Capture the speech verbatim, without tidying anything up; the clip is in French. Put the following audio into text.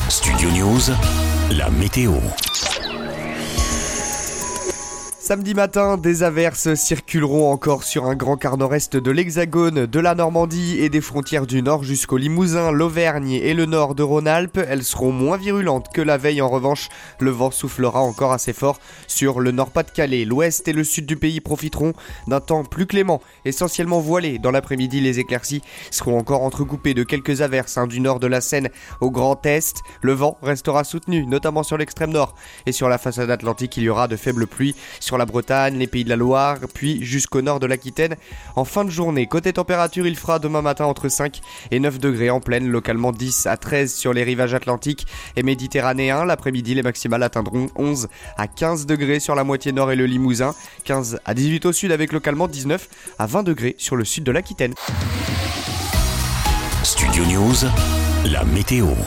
Studio News, la météo. Samedi matin, des averses circuleront encore sur un grand quart nord-est de l'Hexagone, de la Normandie et des frontières du nord jusqu'au Limousin, l'Auvergne et le nord de Rhône-Alpes. Elles seront moins virulentes que la veille. En revanche, le vent soufflera encore assez fort sur le nord-Pas-de-Calais. L'ouest et le sud du pays profiteront d'un temps plus clément, essentiellement voilé. Dans l'après-midi, les éclaircies seront encore entrecoupées de quelques averses hein, du nord de la Seine au Grand Est. Le vent restera soutenu, notamment sur l'extrême nord et sur la façade atlantique. Il y aura de faibles pluies sur la Bretagne, les Pays de la Loire, puis jusqu'au nord de l'Aquitaine. En fin de journée, côté température, il fera demain matin entre cinq et neuf degrés en plaine, localement dix à treize sur les rivages atlantiques et méditerranéens. L'après-midi, les maximales atteindront onze à quinze degrés sur la moitié nord et le Limousin, quinze à dix-huit au sud avec localement dix-neuf à vingt degrés sur le sud de l'Aquitaine. Studio News, la météo.